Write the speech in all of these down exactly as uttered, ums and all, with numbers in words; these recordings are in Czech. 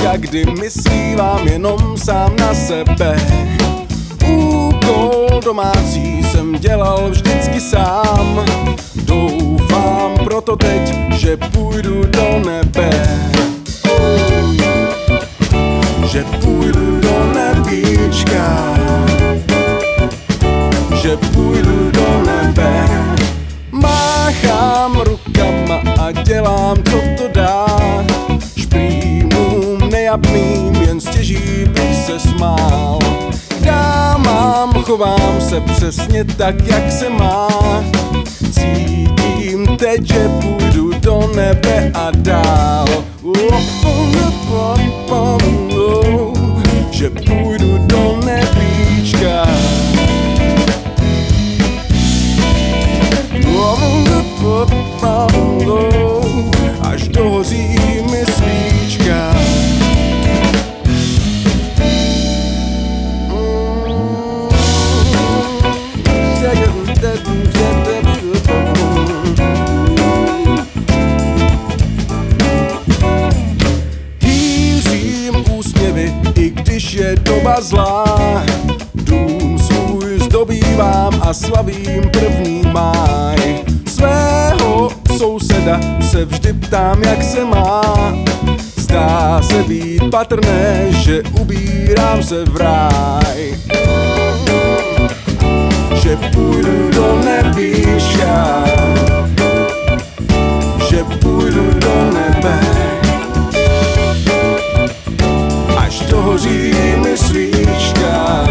dneska, kdy myslívám jenom sám na sebe. Úkol domácí jsem dělal vždycky sám. Doufám proto teď, že půjdu do nebe. Že půjdu do nebíčka. Že půjdu do nebe. Máchám rukama a dělám, co to dá. Šprýmům nejapným, jen stěží bych se smál. K dámám chovám se přesně tak, jak se má. Cítím teď, že půjdu do nebe a dál. Že půjdu do nebíčka. Až dohoří mi svíčka. Hýřím úsměvy, i když je doba zlá. Dům svůj zdobývám a slavím první máj. Svého souseda se vždy ptám, jak se má. Zdá se být patrné, že ubírám se v ráj. Že půjdu do nebíčka. Že půjdu do nebe. Až dohoří mi svíčka.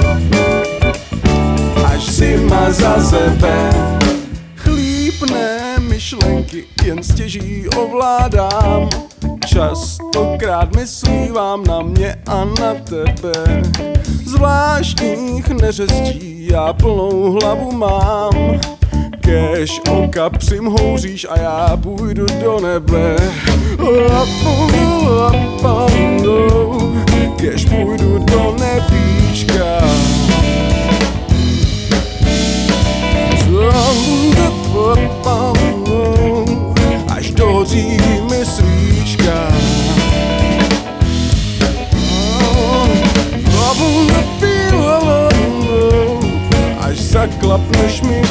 Až zima za sebe. Chlípné myšlenky jen stěží ovládám. Častokrát myslívám na mě a na tebe. Zvláštních neřestí já plnou hlavu mám. Kéž o kapřim houříš a já půjdu do nebe. Kéž půjdu do nebíčka. Až dohoří mi svíčka. Až zaklapneš mi